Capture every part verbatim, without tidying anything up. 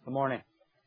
Good morning.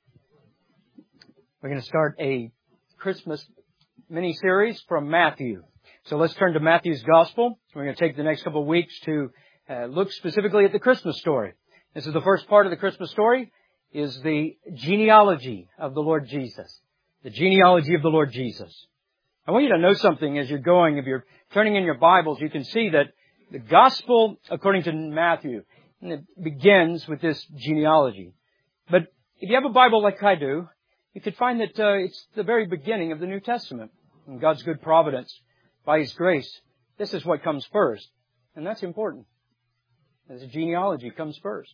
We're going to start a Christmas mini-series from Matthew. So let's turn to Matthew's Gospel. We're going to take the next couple of weeks to uh, look specifically at the Christmas story. This is the first part of the Christmas story, is the genealogy of the Lord Jesus. The genealogy of the Lord Jesus. I want you to know something as you're going. If you're turning in your Bibles, you can see that the Gospel, according to Matthew, it begins with this genealogy. But if you have a Bible like I do, you could find that uh, it's the very beginning of the New Testament. In God's good providence, by His grace, this is what comes first. And that's important. As a genealogy comes first.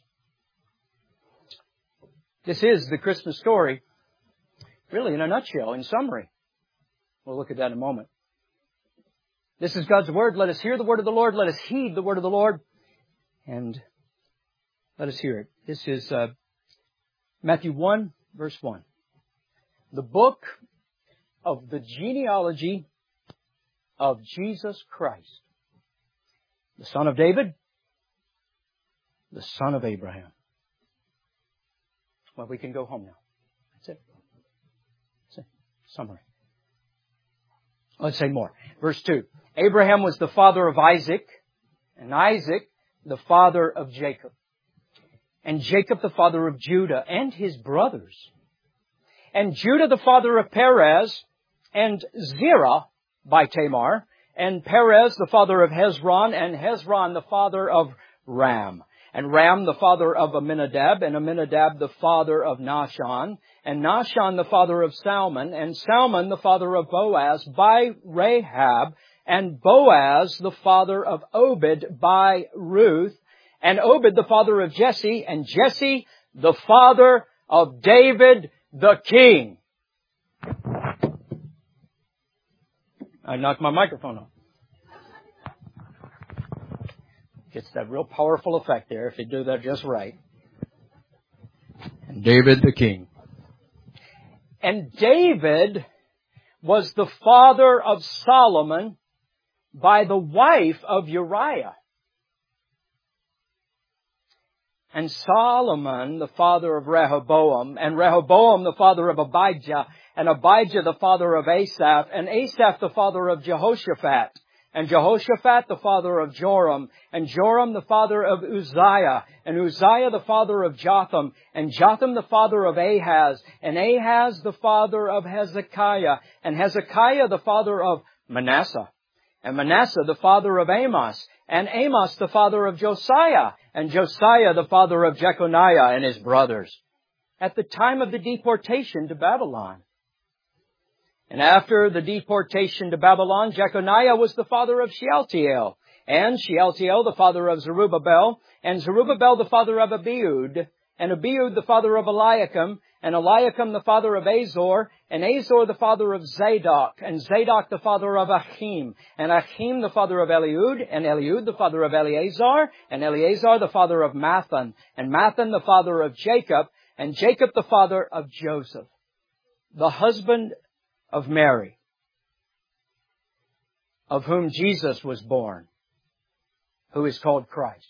This is the Christmas story, really in a nutshell, in summary. We'll look at that in a moment. This is God's Word. Let us hear the Word of the Lord. Let us heed the Word of the Lord. And let us hear it. This is uh, Matthew one, verse one. The book of the genealogy of Jesus Christ, the son of David, the son of Abraham. Well, we can go home now. That's it. That's it. Summary. Let's say more. Verse two. Abraham was the father of Isaac, and Isaac the father of Jacob. And Jacob the father of Judah and his brothers. And Judah the father of Perez, and Zerah by Tamar, and Perez the father of Hezron, and Hezron the father of Ram. And Ram the father of Amminadab, and Amminadab the father of Nahshon, and Nahshon the father of Salmon, and Salmon the father of Boaz by Rahab, and Boaz the father of Obed by Ruth, and Obed the father of Jesse, and Jesse the father of David the king. I knocked my microphone off. Gets that real powerful effect there if you do that just right. And David the king. And David was the father of Solomon by the wife of Uriah. And Solomon, the father of Rehoboam, and Rehoboam, the father of Abijah, and Abijah, the father of Asaph, and Asaph, the father of Jehoshaphat, and Jehoshaphat, the father of Joram, and Joram, the father of Uzziah, and Uzziah, the father of Jotham, and Jotham, the father of Ahaz, and Ahaz, the father of Hezekiah, and Hezekiah, the father of Manasseh, and Manasseh, the father of Amos, and Amos, the father of Josiah, and Josiah, the father of Jeconiah and his brothers, at the time of the deportation to Babylon. And after the deportation to Babylon, Jeconiah was the father of Shealtiel, and Shealtiel the father of Zerubbabel, and Zerubbabel the father of Abiud, and Abiud the father of Eliakim, and Eliakim the father of Azor, and Azor the father of Zadok, and Zadok the father of Achim, and Achim the father of Eliud, and Eliud the father of Eleazar, and Eleazar the father of Mathan, and Mathan the father of Jacob, and Jacob the father of Joseph, the husband of Mary, of whom Jesus was born, who is called Christ.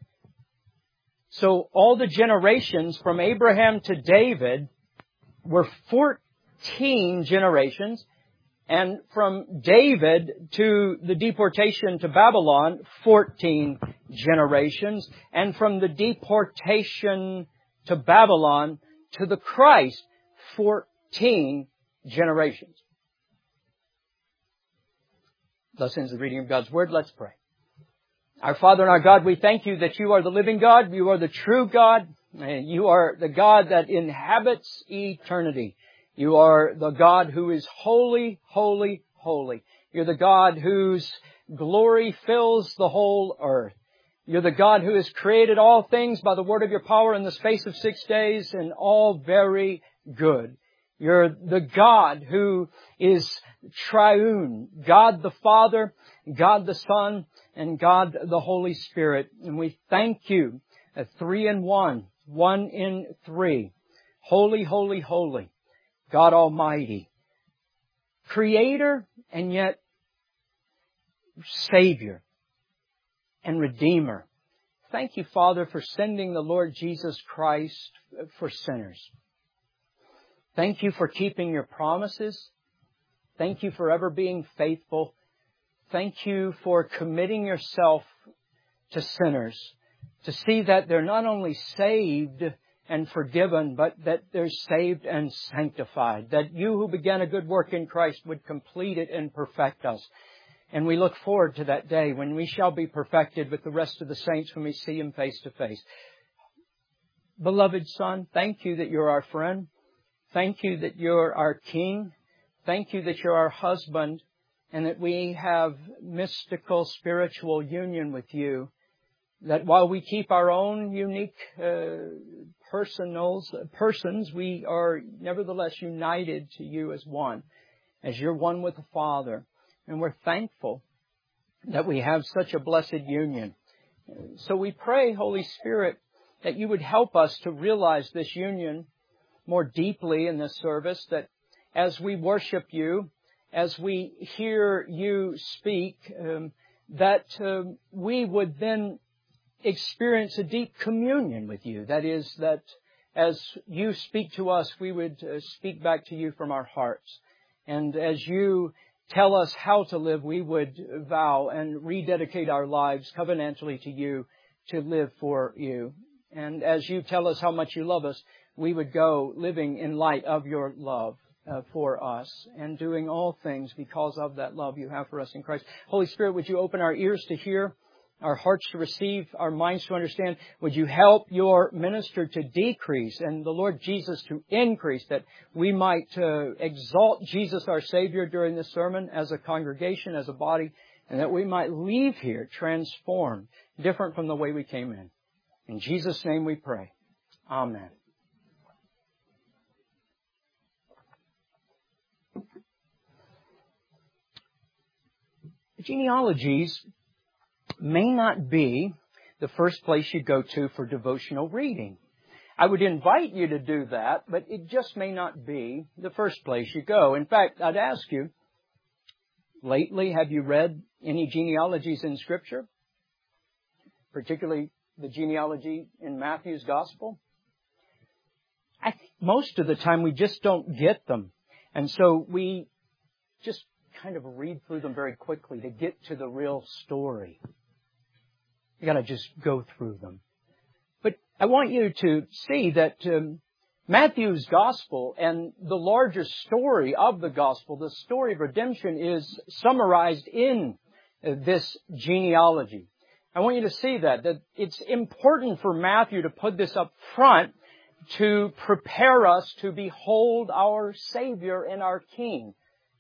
So all the generations from Abraham to David were fourteen generations, and from David to the deportation to Babylon, fourteen generations, and from the deportation to Babylon to the Christ, fourteen generations. Thus ends the reading of God's Word. Let's pray. Our Father and our God, we thank You that You are the living God. You are the true God. You are the God that inhabits eternity. You are the God who is holy, holy, holy. You're the God whose glory fills the whole earth. You're the God who has created all things by the word of Your power in the space of six days, and all very good. You're the God who is triune, God the Father, God the Son, and God the Holy Spirit. And we thank You, uh, three in one, one in three. Holy, holy, holy, God Almighty, Creator and yet Savior and Redeemer, thank you, Father, for sending the Lord Jesus Christ for sinners. Thank you for keeping your promises. Thank you for ever being faithful. Thank you for committing yourself to sinners, to see that they're not only saved and forgiven, but that they're saved and sanctified, that you who began a good work in Christ would complete it and perfect us. And we look forward to that day when we shall be perfected with the rest of the saints when we see Him face to face. Beloved Son, thank you that you're our friend. Thank you that you're our King. Thank you that you're our husband and that we have mystical spiritual union with you. That while we keep our own unique uh, personals, persons, we are nevertheless united to you as one, as you're one with the Father. And we're thankful that we have such a blessed union. So we pray, Holy Spirit, that you would help us to realize this union more deeply in this service, that as we worship you, as we hear you speak, um, that uh, we would then experience a deep communion with you. That is, that as you speak to us, we would uh, speak back to you from our hearts. And as you tell us how to live, we would vow and rededicate our lives covenantally to you to live for you. And as you tell us how much you love us, we would go living in light of your love uh, for us and doing all things because of that love you have for us in Christ. Holy Spirit, would you open our ears to hear, our hearts to receive, our minds to understand? Would you help your minister to decrease and the Lord Jesus to increase, that we might uh, exalt Jesus our Savior during this sermon as a congregation, as a body, and that we might leave here transformed, different from the way we came in. In Jesus' name we pray. Amen. Genealogies may not be the first place you go to for devotional reading. I would invite you to do that, but it just may not be the first place you go. In fact, I'd ask you, lately, have you read any genealogies in Scripture? Particularly the genealogy in Matthew's Gospel? I think most of the time we just don't get them. And so we just kind of read through them very quickly to get to the real story. You got to just go through them. But I want you to see that um, Matthew's Gospel and the larger story of the Gospel, the story of redemption, is summarized in uh, this genealogy. I want you to see that, that it's important for Matthew to put this up front to prepare us to behold our Savior and our King.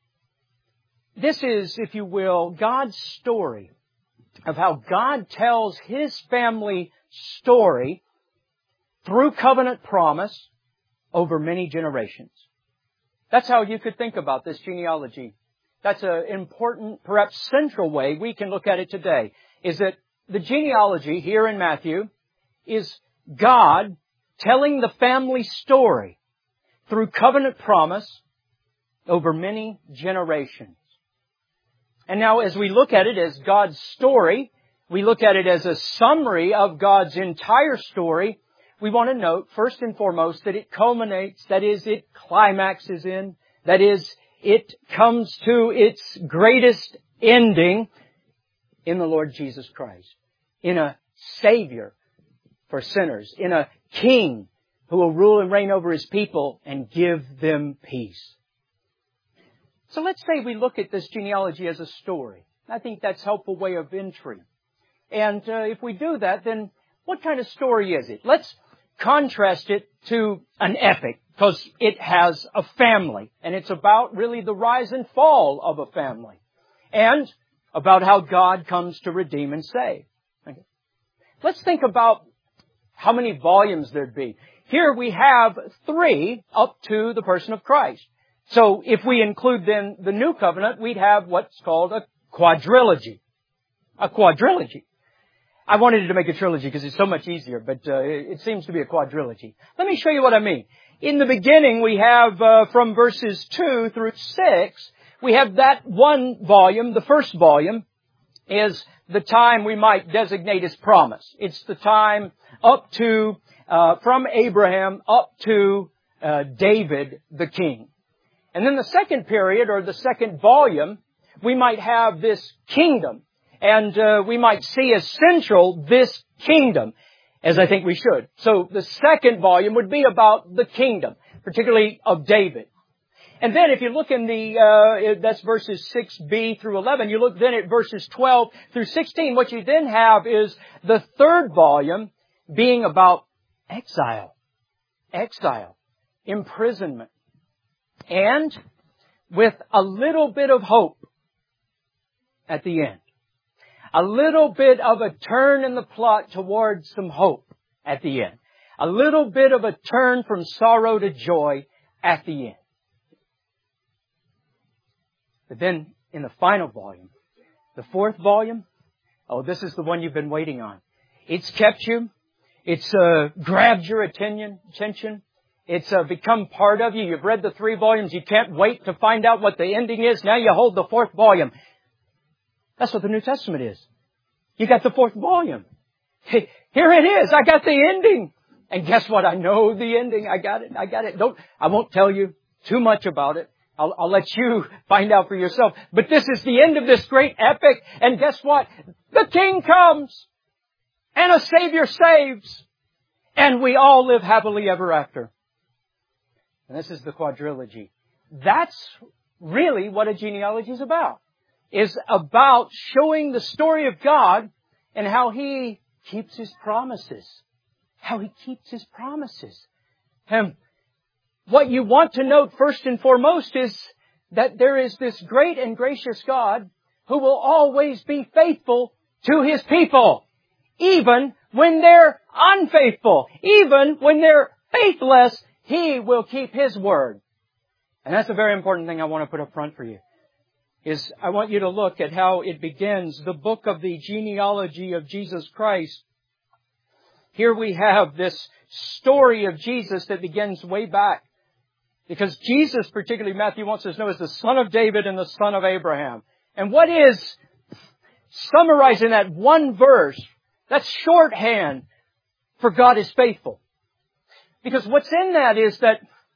This is, if you will, God's story of how God tells His family story through covenant promise over many generations. That's how you could think about this genealogy. That's an important, perhaps central way we can look at it today, is that the genealogy here in Matthew is God telling the family story through covenant promise over many generations. And now as we look at it as God's story, we look at it as a summary of God's entire story, we want to note first and foremost that it culminates, that is, it climaxes in, that is, it comes to its greatest ending in the Lord Jesus Christ, in a Savior for sinners, in a King who will rule and reign over His people and give them peace. So let's say we look at this genealogy as a story. I think that's a helpful way of entry. And uh, if we do that, then what kind of story is it? Let's contrast it to an epic, because it has a family. And it's about really the rise and fall of a family. And about how God comes to redeem and save. Okay. Let's think about how many volumes there'd be. Here we have three up to the person of Christ. So if we include then the New Covenant, we'd have what's called a quadrilogy. A quadrilogy. I wanted to make a trilogy because it's so much easier, but uh, it seems to be a quadrilogy. Let me show you what I mean. In the beginning, we have uh, from verses two through six, we have that one volume. The first volume is the time we might designate as promise. It's the time up to, uh, from Abraham up to uh, David the king. And then the second period, or the second volume, we might have this kingdom. And uh, we might see as central this kingdom, as I think we should. So the second volume would be about the kingdom, particularly of David. And then if you look in the, uh, that's verses six b through eleven, you look then at verses twelve through sixteen, what you then have is the third volume being about exile. Exile. Imprisonment. And with a little bit of hope at the end. A little bit of a turn in the plot towards some hope at the end. A little bit of a turn from sorrow to joy at the end. But then in the final volume, the fourth volume, oh, this is the one you've been waiting on. It's kept you. It's uh, grabbed your attention. attention. It's uh, become part of you. You've read the three volumes. You can't wait to find out what the ending is. Now you hold the fourth volume. That's what the New Testament is. You got the fourth volume. Here it is. I got the ending. And guess what? I know the ending. I got it. I got it. Don't, I won't tell you too much about it. I'll, I'll let you find out for yourself. But this is the end of this great epic. And guess what? The King comes. And a Savior saves. And we all live happily ever after. And this is the quadrilogy. That's really what a genealogy is about. Is about showing the story of God and how He keeps His promises. How He keeps His promises. And what you want to note first and foremost is that there is this great and gracious God who will always be faithful to His people. Even when they're unfaithful. Even when they're faithless, He will keep His word. And that's a very important thing I want to put up front for you. Is I want you to look at how it begins, the book of the genealogy of Jesus Christ. Here we have this story of Jesus that begins way back. Because Jesus, particularly Matthew wants us to know, is the son of David and the son of Abraham. And what is summarized in that one verse, that's shorthand for God is faithful. Because what's in that is that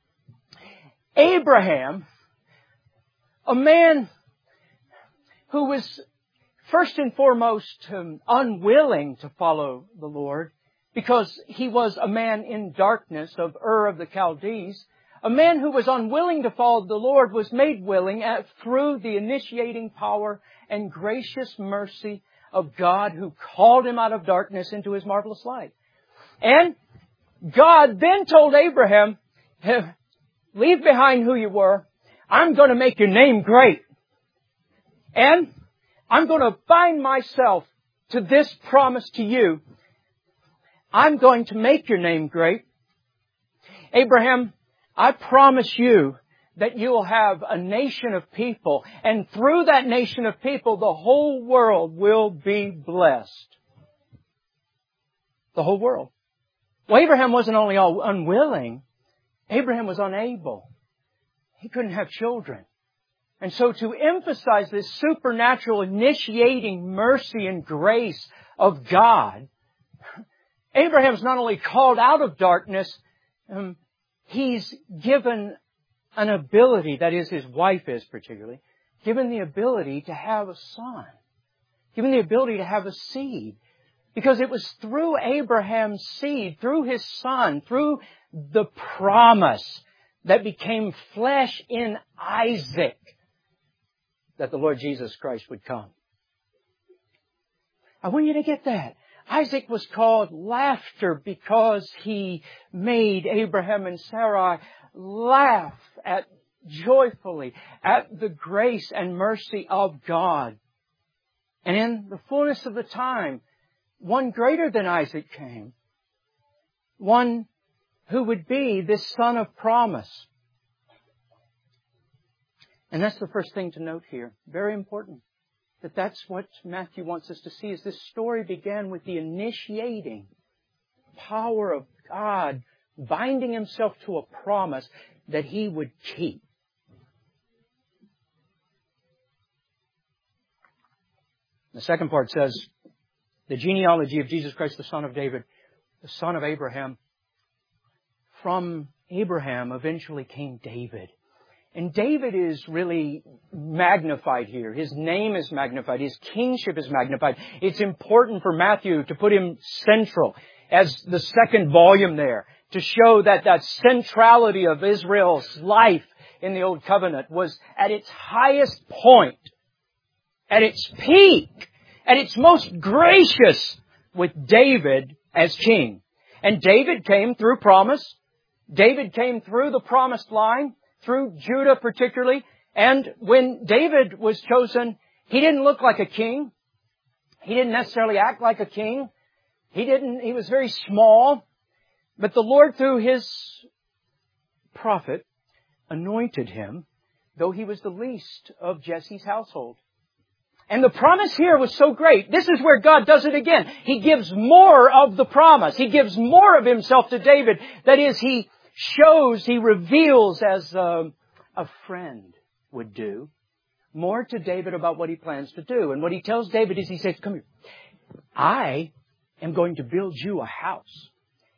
Abraham, a man who was first and foremost um, unwilling to follow the Lord because he was a man in darkness of Ur of the Chaldees. A man who was unwilling to follow the Lord was made willing at, through the initiating power and gracious mercy of God who called him out of darkness into His marvelous light. And God then told Abraham, leave behind who you were. I'm going to make your name great. And I'm going to bind myself to this promise to you. I'm going to make your name great. Abraham, I promise you that you will have a nation of people. And through that nation of people, the whole world will be blessed. The whole world. Well, Abraham wasn't only all unwilling. Abraham was unable. He couldn't have children. And so to emphasize this supernatural initiating mercy and grace of God, Abraham's not only called out of darkness, um, he's given an ability, that is, his wife is particularly, given the ability to have a son. Given the ability to have a seed. Because it was through Abraham's seed, through his son, through the promise that became flesh in Isaac, that the Lord Jesus Christ would come. I want you to get that. Isaac was called laughter because he made Abraham and Sarai laugh at joyfully at the grace and mercy of God. And in the fullness of the time, one greater than Isaac came. One who would be this son of promise. And that's the first thing to note here. Very important. That that's what Matthew wants us to see, is this story began with the initiating power of God binding Himself to a promise that He would keep. The second part says, the genealogy of Jesus Christ, the son of David, the son of Abraham. From Abraham eventually came David. And David is really magnified here. His name is magnified. His kingship is magnified. It's important for Matthew to put him central as the second volume there, to show that that centrality of Israel's life in the Old Covenant was at its highest point, at its peak, at its most gracious, with David as king. And David came through promise. David came through the promised line, through Judah particularly. And when David was chosen, he didn't look like a king. He didn't necessarily act like a king. He didn't, he was very small. But the Lord, through His prophet, anointed him, though he was the least of Jesse's household. And the promise here was so great. This is where God does it again. He gives more of the promise. He gives more of Himself to David. That is, He shows, He reveals as a, a friend would do, more to David about what He plans to do. And what He tells David is, He says, come here, I am going to build you a house.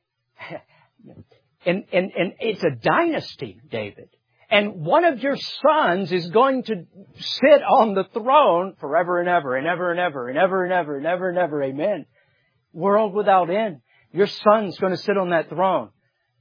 and, and, and it's a dynasty, David. And one of your sons is going to sit on the throne forever and ever and ever and ever and ever and ever and ever and ever. Amen. World without end. Your son's going to sit on that throne.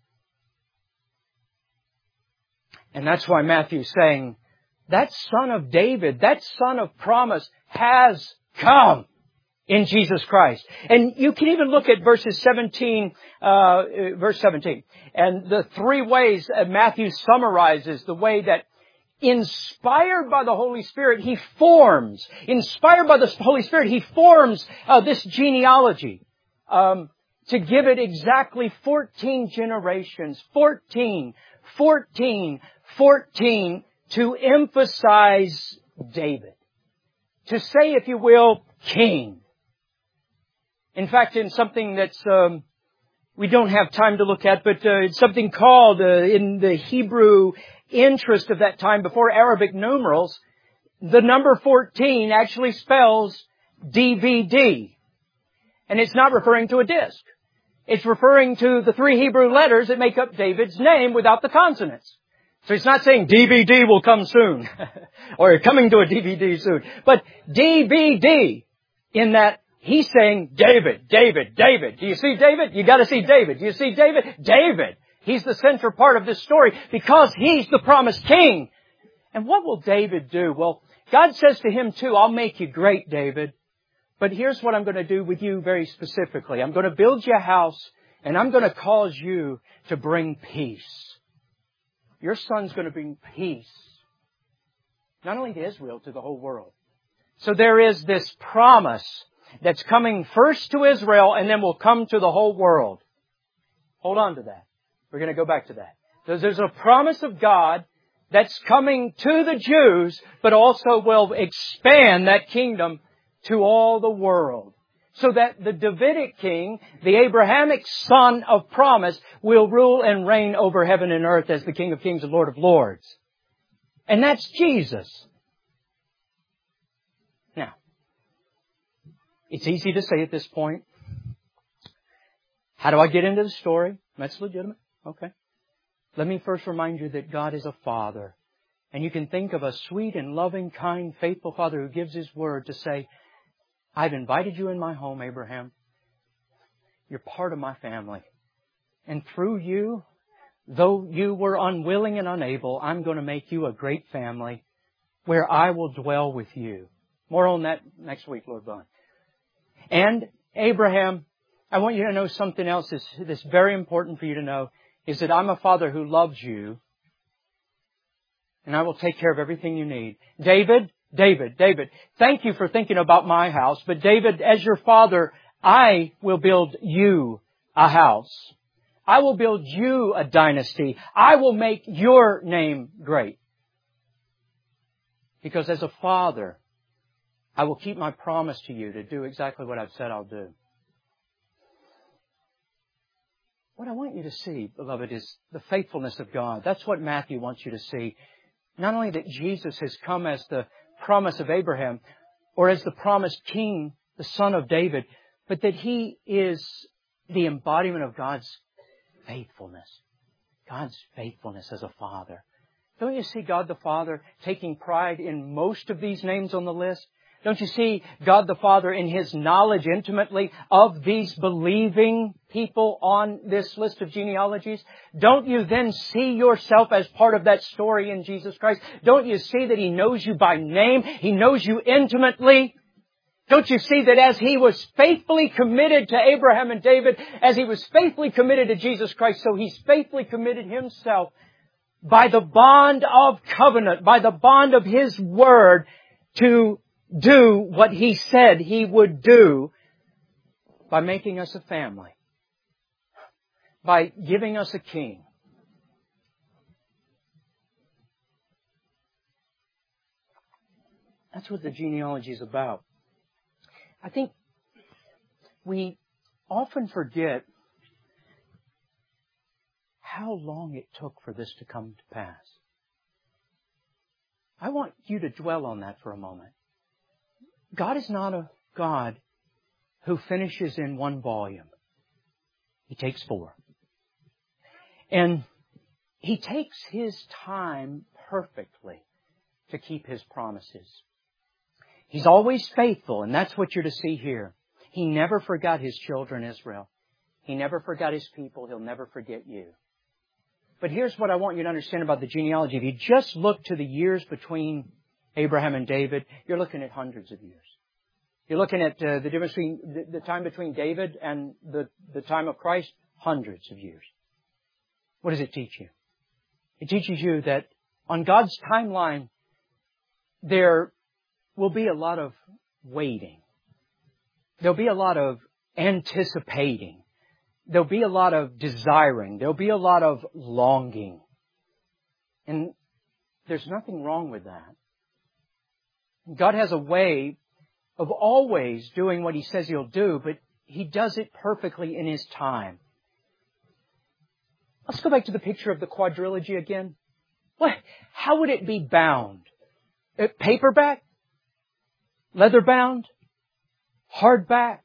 And that's why Matthew's saying, that son of David, that son of promise has come in Jesus Christ. And you can even look at verses seventeen, uh, verse seventeen. And the three ways Matthew summarizes the way that inspired by the Holy Spirit, he forms, inspired by the Holy Spirit, he forms uh, this genealogy um, to give it exactly fourteen generations, fourteen, fourteen, fourteen, to emphasize David. To say, if you will, king. In fact, in something that's um, we don't have time to look at, but uh, it's something called, uh, in the Hebrew interest of that time, before Arabic numerals, the number fourteen actually spells D V D. And it's not referring to a disc. It's referring to the three Hebrew letters that make up David's name without the consonants. So it's not saying D V D will come soon, or coming to a D V D soon, but D V D in that he's saying David, David, David. Do you see David? You got to see David. Do you see David? David. He's the central part of this story because he's the promised king. And what will David do? Well, God says to him too, I'll make you great, David. But here's what I'm going to do with you very specifically. I'm going to build you a house and I'm going to cause you to bring peace. Your son's going to bring peace. Not only to Israel, to the whole world. So there is this promise that's coming first to Israel and then will come to the whole world. Hold on to that. We're going to go back to that. So there's a promise of God that's coming to the Jews, but also will expand that kingdom to all the world. So that the Davidic king, the Abrahamic son of promise, will rule and reign over heaven and earth as the King of Kings and Lord of Lords. And that's Jesus. Now, it's easy to say at this point, how do I get into the story? That's legitimate. Okay. Let me first remind you that God is a Father. And you can think of a sweet and loving, kind, faithful Father who gives His word to say, I've invited you in my home, Abraham. You're part of my family. And through you, though you were unwilling and unable, I'm going to make you a great family where I will dwell with you. More on that next week, Lord willing. And Abraham, I want you to know something else that's, that's very important for you to know, is that I'm a Father who loves you, and I will take care of everything you need. David, David, David, thank you for thinking about my house, but David, as your father, I will build you a house. I will build you a dynasty. I will make your name great. Because as a father, I will keep my promise to you to do exactly what I've said I'll do. What I want you to see, beloved, is the faithfulness of God. That's what Matthew wants you to see. Not only that Jesus has come as the promise of Abraham, or as the promised king, the son of David, but that He is the embodiment of God's faithfulness. God's faithfulness as a Father. Don't you see God the Father taking pride in most of these names on the list? Don't you see God the Father in His knowledge intimately of these believing people on this list of genealogies? Don't you then see yourself as part of that story in Jesus Christ? Don't you see that He knows you by name? He knows you intimately? Don't you see that as He was faithfully committed to Abraham and David, as He was faithfully committed to Jesus Christ, so He's faithfully committed Himself by the bond of covenant, by the bond of His Word, to do what He said He would do by making us a family, by giving us a king. That's what the genealogy is about. I think we often forget how long it took for this to come to pass. I want you to dwell on that for a moment. God is not a God who finishes in one volume. He takes four. And He takes His time perfectly to keep His promises. He's always faithful, and that's what you're to see here. He never forgot His children, Israel. He never forgot His people. He'll never forget you. But here's what I want you to understand about the genealogy. If you just look to the years between Abraham and David, you're looking at hundreds of years. You're looking at uh, the difference between the, the time between David and the, the time of Christ, hundreds of years. What does it teach you? It teaches you that on God's timeline, there will be a lot of waiting. There'll be a lot of anticipating. There'll be a lot of desiring. There'll be a lot of longing. And there's nothing wrong with that. God has a way of always doing what He says He'll do, but He does it perfectly in His time. Let's go back to the picture of the quadrilogy again. What? How would it be bound? Uh, paperback? Leather bound? Hardback?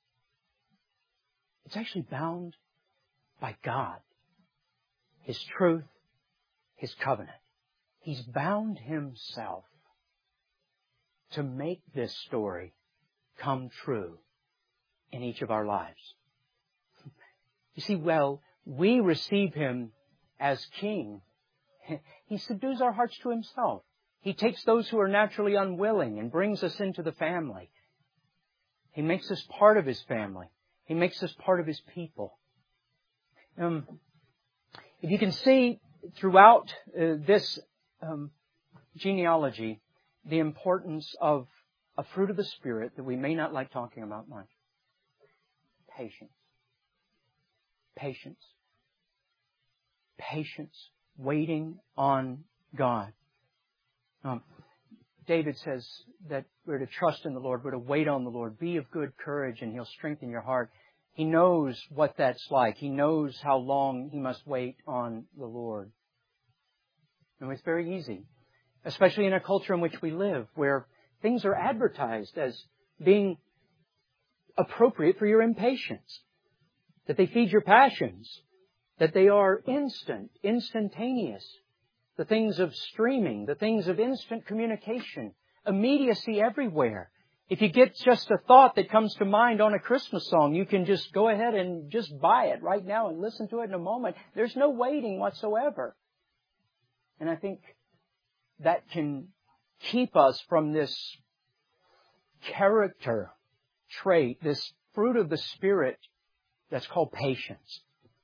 It's actually bound by God. His truth, His covenant. He's bound Himself to make this story come true in each of our lives. You see, well, we receive Him as King. He subdues our hearts to Himself. He takes those who are naturally unwilling and brings us into the family. He makes us part of His family. He makes us part of His people. Um, if you can see throughout uh, this um, genealogy, the importance of a fruit of the Spirit that we may not like talking about much. Patience. Patience. Patience. Waiting on God. Um, David says that we're to trust in the Lord, we're to wait on the Lord, be of good courage, and He'll strengthen your heart. He knows what that's like. He knows how long he must wait on the Lord. And it's very easy, especially in a culture in which we live, where things are advertised as being appropriate for your impatience, that they feed your passions, that they are instant, instantaneous. The things of streaming, the things of instant communication, immediacy everywhere. If you get just a thought that comes to mind on a Christmas song, you can just go ahead and just buy it right now and listen to it in a moment. There's no waiting whatsoever. And I think that can keep us from this character trait, this fruit of the Spirit that's called patience.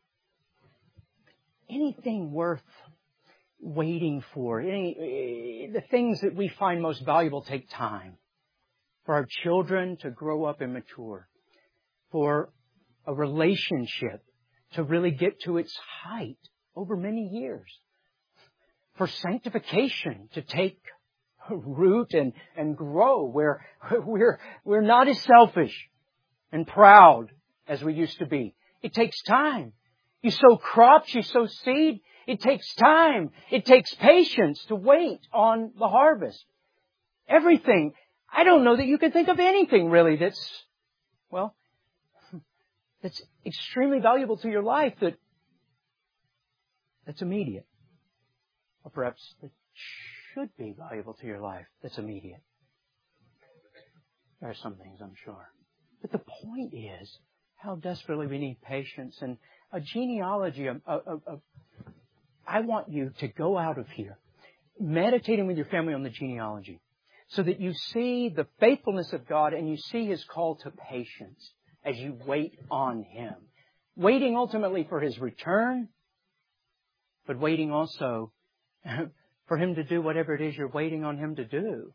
Anything worth waiting for, any, the things that we find most valuable take time. For our children to grow up and mature. For a relationship to really get to its height over many years. For sanctification to take root and, and grow where we're, we're not as selfish and proud as we used to be. It takes time. You sow crops, you sow seed. It takes time. It takes patience to wait on the harvest. Everything. I don't know that you can think of anything really that's, well, that's extremely valuable to your life that that's immediate. Or perhaps that should be valuable to your life that's immediate. There are some things, I'm sure. But the point is how desperately we need patience and a genealogy. Of, of, of, I want you to go out of here meditating with your family on the genealogy so that you see the faithfulness of God and you see His call to patience as you wait on Him. Waiting ultimately for His return, but waiting also for Him to do whatever it is you're waiting on Him to do.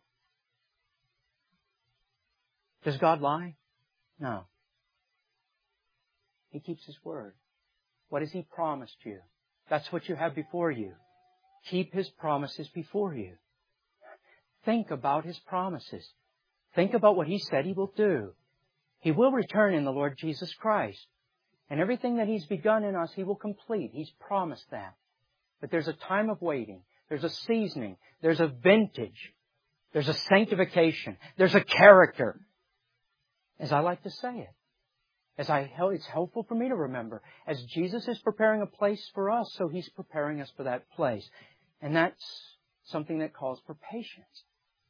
Does God lie? No. He keeps His word. What has He promised you? That's what you have before you. Keep His promises before you. Think about His promises. Think about what He said He will do. He will return in the Lord Jesus Christ. And everything that He's begun in us, He will complete. He's promised that. But there's a time of waiting. There's a seasoning. There's a vintage. There's a sanctification. There's a character. As I like to say it. As I, it's helpful for me to remember. As Jesus is preparing a place for us, so He's preparing us for that place. And that's something that calls for patience.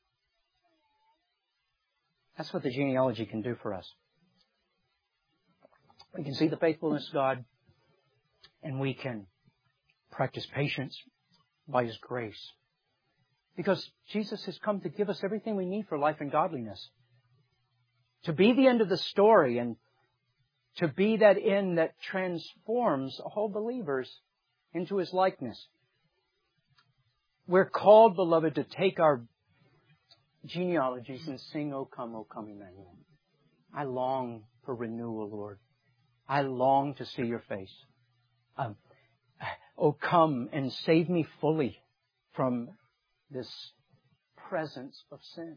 That's what the genealogy can do for us. We can see the faithfulness of God, and we can practice patience by His grace. Because Jesus has come to give us everything we need for life and godliness. To be the end of the story and to be that end that transforms all believers into His likeness. We're called, beloved, to take our genealogies and sing, O come, O come, Emmanuel. I long for renewal, Lord. I long to see Your face. Um, oh, come and save me fully from this presence of sin.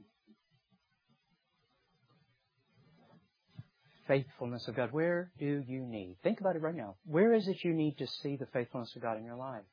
Faithfulness of God. Where do you need? Think about it right now. Where is it you need to see the faithfulness of God in your life?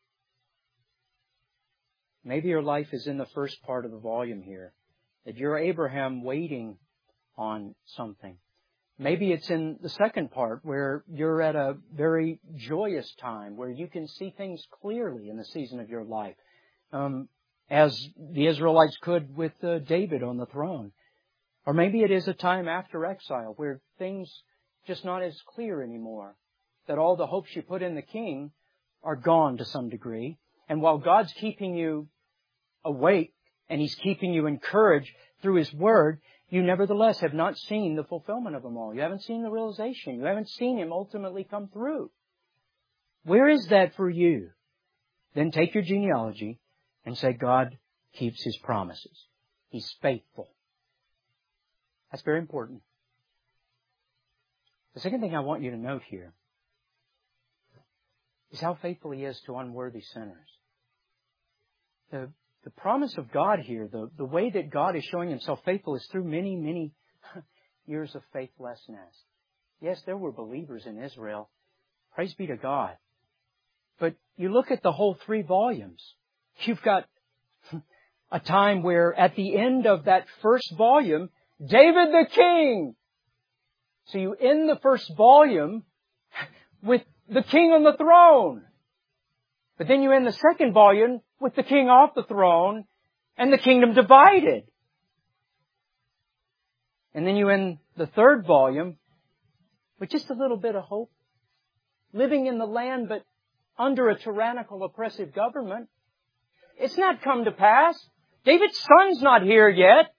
Maybe your life is in the first part of the volume here. That you're Abraham waiting on something. Maybe it's in the second part where you're at a very joyous time, where you can see things clearly in the season of your life. Um, as the Israelites could with uh, David on the throne. Or maybe it is a time after exile where things just not as clear anymore. That all the hopes you put in the king are gone to some degree. And while God's keeping you awake and He's keeping you encouraged through His Word, you nevertheless have not seen the fulfillment of them all. You haven't seen the realization. You haven't seen Him ultimately come through. Where is that for you? Then take your genealogy and say, God keeps His promises. He's faithful. That's very important. The second thing I want you to note here is how faithful He is to unworthy sinners. The, the promise of God here, the, the way that God is showing Himself faithful is through many, many years of faithlessness. Yes, there were believers in Israel. Praise be to God. But you look at the whole three volumes. You've got a time where at the end of that first volume, David the king. So you end the first volume with the king on the throne. But then you end the second volume with the king off the throne and the kingdom divided. And then you end the third volume with just a little bit of hope. Living in the land but under a tyrannical, oppressive government. It's not come to pass. David's son's not here yet.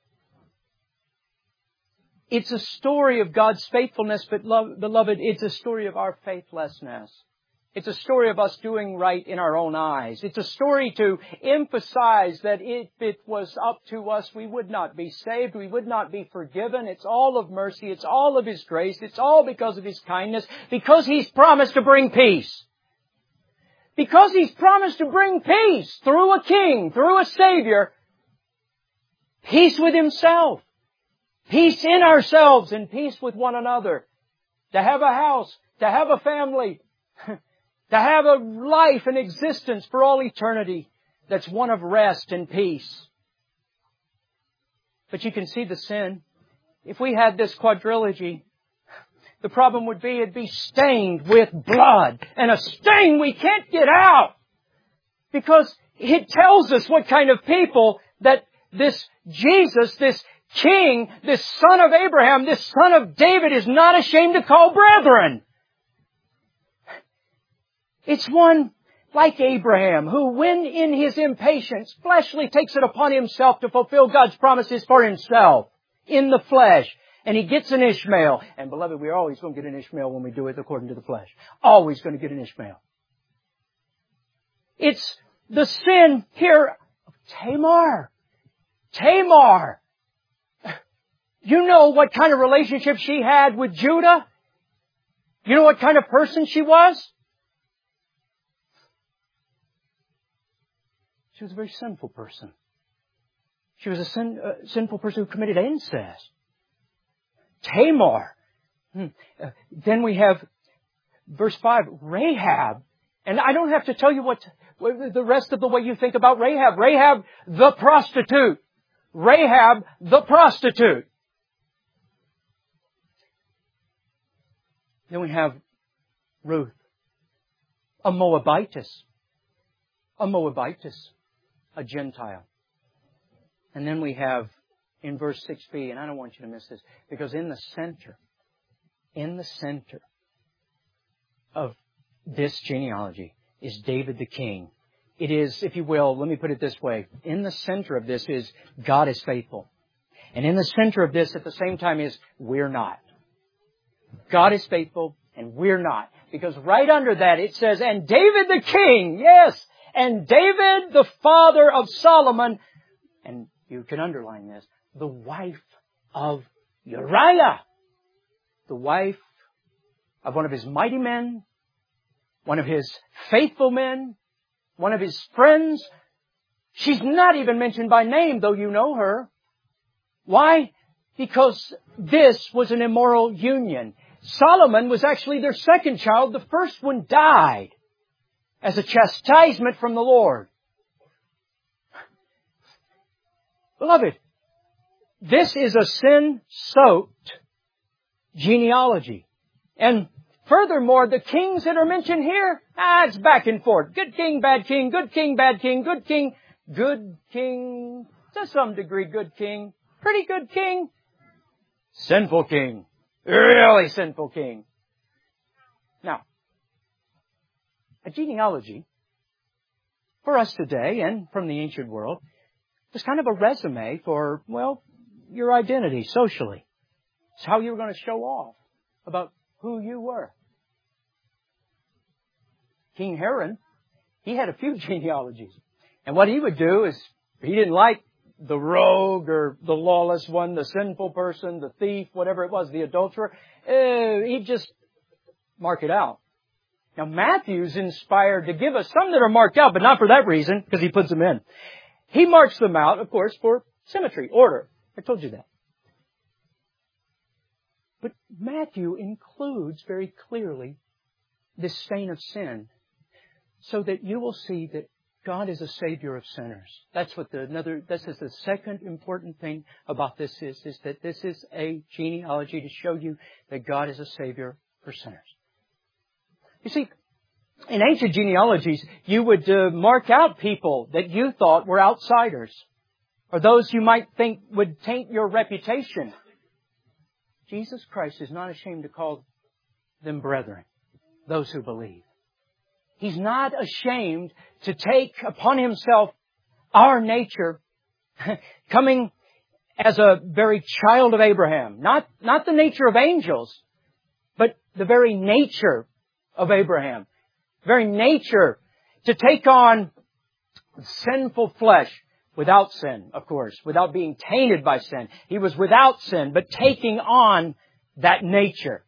It's a story of God's faithfulness, but love, beloved, it's a story of our faithlessness. It's a story of us doing right in our own eyes. It's a story to emphasize that if it was up to us, we would not be saved. We would not be forgiven. It's all of mercy. It's all of His grace. It's all because of His kindness. Because He's promised to bring peace. Because He's promised to bring peace through a king, through a Savior. Peace with Himself. Peace in ourselves and peace with one another. To have a house. To have a family. To have a life and existence for all eternity that's one of rest and peace. But you can see the sin. If we had this quadrilogy, the problem would be it'd be stained with blood. And a stain we can't get out. Because it tells us what kind of people that this Jesus, this King, this son of Abraham, this son of David is not ashamed to call brethren. It's one like Abraham who, when in his impatience, fleshly takes it upon himself to fulfill God's promises for himself in the flesh. And he gets an Ishmael. And beloved, we're always going to get an Ishmael when we do it according to the flesh. Always going to get an Ishmael. It's the sin here of Tamar. Tamar. You know what kind of relationship she had with Judah? You know what kind of person she was? She was a very sinful person. She was a sin, uh, sinful person who committed incest. Tamar. Hmm. Uh, then we have verse five, Rahab. And I don't have to tell you what, what the rest of the way you think about Rahab. Rahab the prostitute. Rahab the prostitute. Then we have Ruth, a Moabitess. A Moabitess. A Gentile. And then we have in verse six b, and I don't want you to miss this, because in the center, in the center of this genealogy is David the king. It is, if you will, let me put it this way. In the center of this is God is faithful. And in the center of this at the same time is we're not. God is faithful and we're not. Because right under that it says, and David the king, yes, and David the father of Solomon, and you can underline this, the wife of Uriah, the wife of one of his mighty men, one of his faithful men, one of his friends. She's not even mentioned by name, though you know her. Why? Because this was an immoral union. Solomon was actually their second child. The first one died as a chastisement from the Lord. Beloved, this is a sin-soaked genealogy. And furthermore, the kings that are mentioned here, ah, it's back and forth. Good king, bad king, good king, bad king, good king, good king, to some degree good king, pretty good king, sinful king, really sinful king. Now, a genealogy, for us today and from the ancient world, was kind of a resume for, well, your identity socially. It's how you were going to show off about who you were. King Herod, he had a few genealogies. And what he would do is, he didn't like the rogue or the lawless one, the sinful person, the thief, whatever it was, the adulterer. Uh, he'd just mark it out. Now Matthew's inspired to give us some that are marked out, but not for that reason, because he puts them in. He marks them out, of course, for symmetry, order. I told you that. But Matthew includes very clearly this stain of sin so that you will see that God is a Savior of sinners. That's what the another, this is the second important thing about this is, is that this is a genealogy to show you that God is a Savior for sinners. You see, in ancient genealogies, you would uh, mark out people that you thought were outsiders, or those you might think would taint your reputation. Jesus Christ is not ashamed to call them brethren, those who believe. He's not ashamed to take upon Himself our nature, coming as a very child of Abraham. Not, not the nature of angels, but the very nature of Abraham. Very nature to take on sinful flesh without sin, of course, without being tainted by sin. He was without sin, but taking on that nature.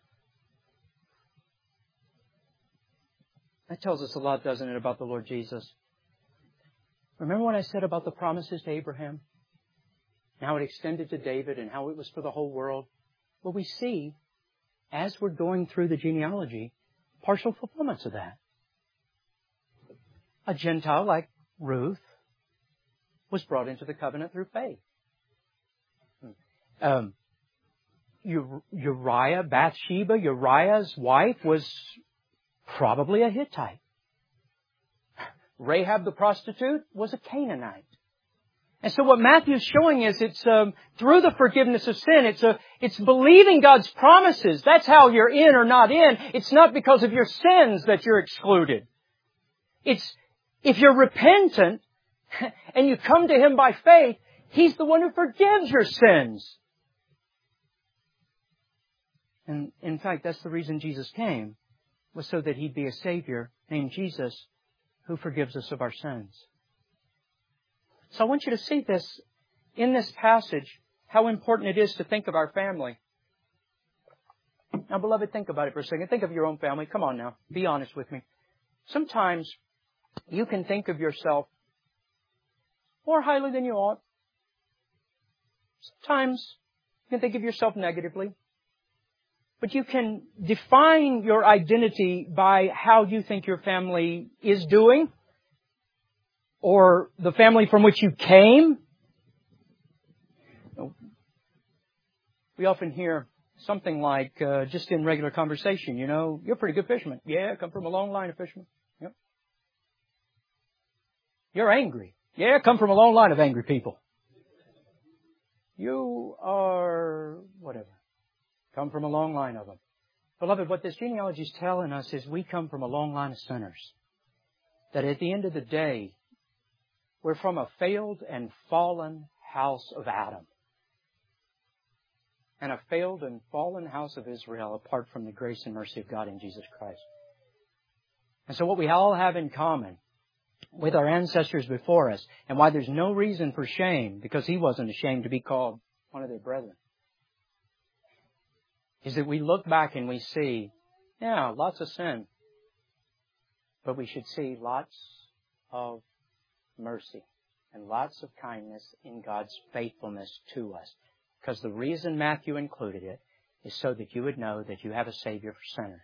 That tells us a lot, doesn't it, about the Lord Jesus? Remember what I said about the promises to Abraham? And how it extended to David and how it was for the whole world? Well, we see, as we're going through the genealogy, partial fulfillments of that. A Gentile like Ruth was brought into the covenant through faith. Um, Uriah, Bathsheba, Uriah's wife, was probably a Hittite. Rahab the prostitute was a Canaanite. And so what Matthew's showing is it's um, through the forgiveness of sin. It's a it's believing God's promises. That's how you're in or not in. It's not because of your sins that you're excluded. It's if you're repentant and you come to Him by faith, He's the one who forgives your sins. And in fact, that's the reason Jesus came, was so that He'd be a Savior named Jesus who forgives us of our sins. So I want you to see this in this passage, how important it is to think of our family. Now, beloved, think about it for a second. Think of your own family. Come on now. Be honest with me. Sometimes you can think of yourself more highly than you ought. Sometimes you can think of yourself negatively. But you can define your identity by how you think your family is doing, or the family from which you came. We often hear something like, uh, just in regular conversation, you know, you're a pretty good fisherman. Yeah, I come from a long line of fishermen. Yep. You're angry. Yeah, I come from a long line of angry people. You are whatever. Come from a long line of them. Beloved, what this genealogy is telling us is we come from a long line of sinners. That at the end of the day, we're from a failed and fallen house of Adam. And a failed and fallen house of Israel apart from the grace and mercy of God in Jesus Christ. And so what we all have in common with our ancestors before us, and why there's no reason for shame, because He wasn't ashamed to be called one of their brethren, is that we look back and we see, yeah, lots of sin. But we should see lots of mercy and lots of kindness in God's faithfulness to us. Because the reason Matthew included it is so that you would know that you have a Savior for sinners.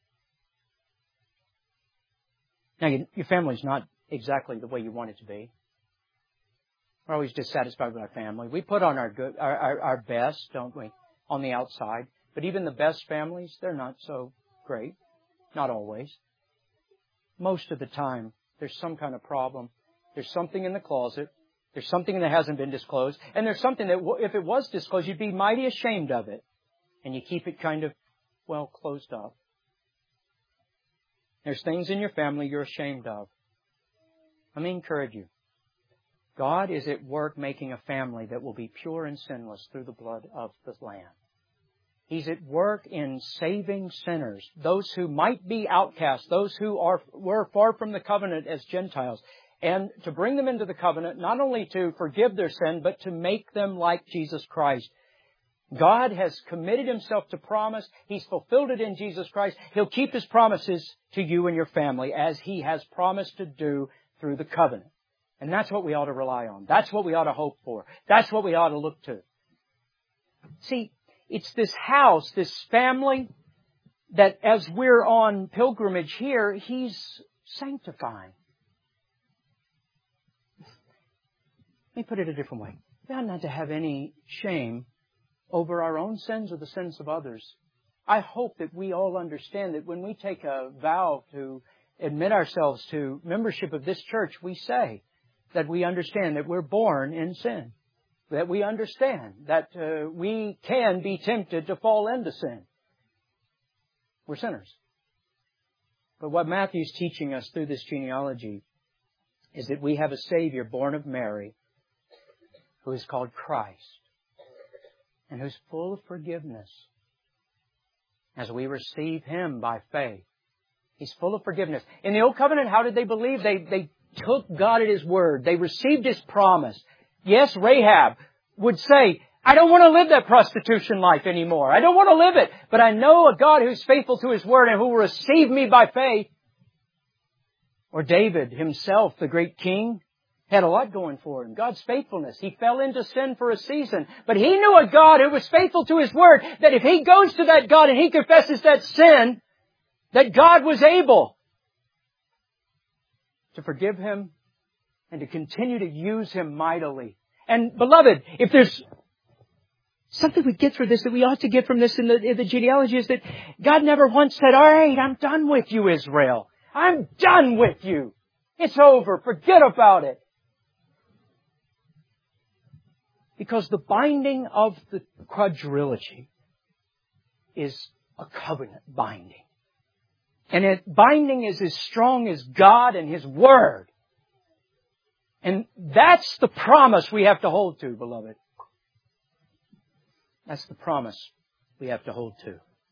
Now, your family's not exactly the way you want it to be. We're always dissatisfied with our family. We put on our good, our, our, our best, don't we, on the outside. But even the best families, they're not so great. Not always. Most of the time, there's some kind of problem. There's something in the closet. There's something that hasn't been disclosed. And there's something that, if it was disclosed, you'd be mighty ashamed of it. And you keep it kind of, well, closed up. There's things in your family you're ashamed of. Let me encourage you. God is at work making a family that will be pure and sinless through the blood of the Lamb. He's at work in saving sinners, those who might be outcasts, those who are were far from the covenant as Gentiles, and to bring them into the covenant, not only to forgive their sin, but to make them like Jesus Christ. God has committed Himself to promise. He's fulfilled it in Jesus Christ. He'll keep His promises to you and your family as He has promised to do through the covenant. And that's what we ought to rely on. That's what we ought to hope for. That's what we ought to look to. See, it's this house, this family, that as we're on pilgrimage here, He's sanctifying. Let me put it a different way. We ought not to have any shame over our own sins or the sins of others. I hope that we all understand that when we take a vow to admit ourselves to membership of this church, we say that we understand that we're born in sin. That we understand that uh, we can be tempted to fall into sin. We're sinners. But what Matthew's teaching us through this genealogy is that we have a Savior born of Mary who is called Christ and who's full of forgiveness. As we receive Him by faith, He's full of forgiveness. In the Old Covenant, how did they believe? They, they took God at His word. They received His promise. Yes, Rahab would say, I don't want to live that prostitution life anymore. I don't want to live it. But I know a God who's faithful to His word and who will receive me by faith. Or David himself, the great king, had a lot going for him. God's faithfulness. He fell into sin for a season. But he knew a God who was faithful to His word, that if he goes to that God and he confesses that sin, that God was able to forgive him and to continue to use him mightily. And beloved, if there's Something we get through this that we ought to get from this in the, in the genealogy is that God never once said, all right, I'm done with you, Israel. I'm done with you. It's over. Forget about it. Because the binding of the quadrilogy is a covenant binding. And it binding is as strong as God and His Word. And that's the promise we have to hold to, beloved. That's the promise we have to hold to.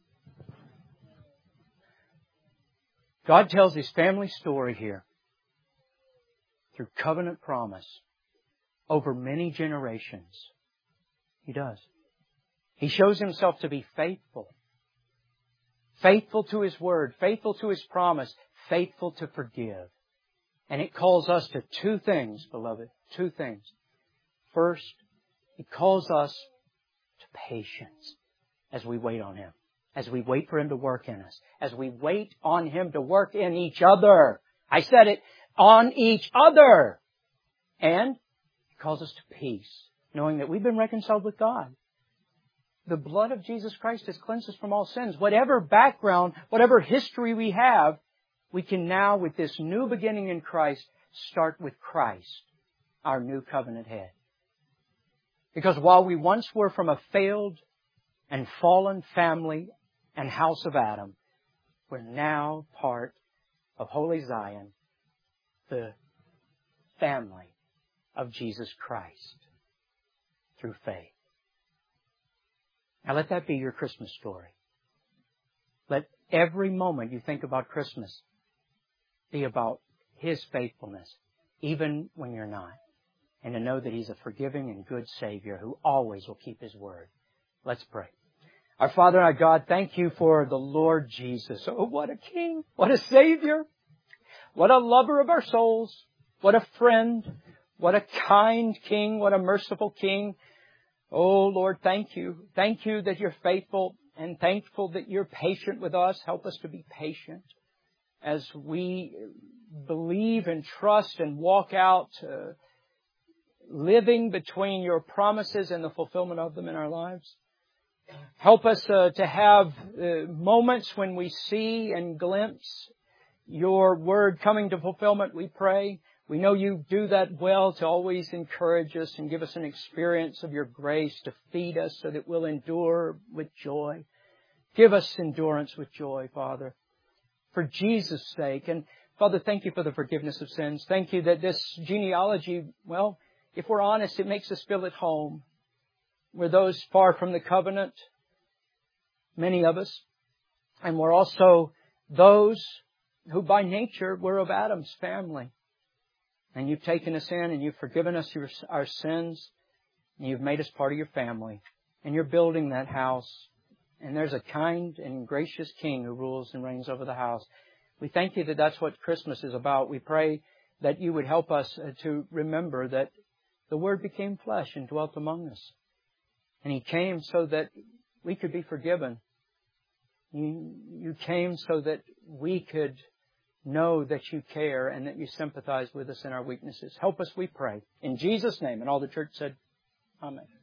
God tells His family story here through covenant promise over many generations. He does. He shows Himself to be faithful. Faithful to His Word, faithful to His promise, faithful to forgive. And it calls us to two things, beloved. Two things. First, it calls us to patience as we wait on Him. As we wait for Him to work in us. As we wait on Him to work in each other. I said it, on each other. And it calls us to peace, knowing that we've been reconciled with God. The blood of Jesus Christ has cleansed us from all sins. Whatever background, whatever history we have, we can now, with this new beginning in Christ, start with Christ, our new covenant head. Because while we once were from a failed and fallen family and house of Adam, we're now part of Holy Zion, the family of Jesus Christ, through faith. Now let that be your Christmas story. Let every moment you think about Christmas be about His faithfulness, even when you're not. And to know that He's a forgiving and good Savior who always will keep His word. Let's pray. Our Father and our God, thank You for the Lord Jesus. Oh, what a King. What a Savior. What a lover of our souls. What a friend. What a kind King. What a merciful King. Oh, Lord, thank You. Thank You that You're faithful, and thankful that You're patient with us. Help us to be patient as we believe and trust and walk out uh, living between Your promises and the fulfillment of them in our lives. Help us uh, to have uh, moments when we see and glimpse Your Word coming to fulfillment, we pray. We know You do that well, to always encourage us and give us an experience of Your grace to feed us so that we'll endure with joy. Give us endurance with joy, Father, for Jesus' sake. And Father, thank You for the forgiveness of sins. Thank You that this genealogy, well, if we're honest, it makes us feel at home. We're those far from the covenant, many of us. And we're also those who by nature were of Adam's family. And You've taken us in and You've forgiven us your, our sins. And You've made us part of Your family. And You're building that house. And there's a kind and gracious King who rules and reigns over the house. We thank You that that's what Christmas is about. We pray that You would help us to remember that the Word became flesh and dwelt among us. And He came so that we could be forgiven. You, you came so that we could know that You care and that You sympathize with us in our weaknesses. Help us, we pray. In Jesus' name. And all the church said, Amen.